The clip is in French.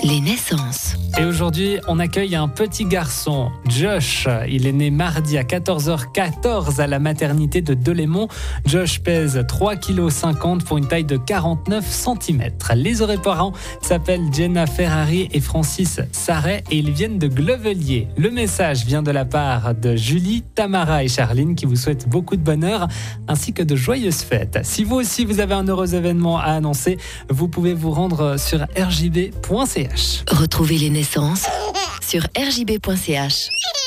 Les naissances. Et aujourd'hui, on accueille un petit garçon, Josh. Il est né mardi à 14h14 à la maternité de Delémont. Josh pèse 3,50 kg pour une taille de 49 cm. Les heureux parents s'appellent Jenna Ferrari et Francis Sarret et ils viennent de Glevelier. Le message vient de la part de Julie, Tamara et Charline qui vous souhaitent beaucoup de bonheur ainsi que de joyeuses fêtes. Si vous aussi vous avez un heureux événement à annoncer, vous pouvez vous rendre sur rjb.ch. Retrouvez les naissances sur rjb.ch.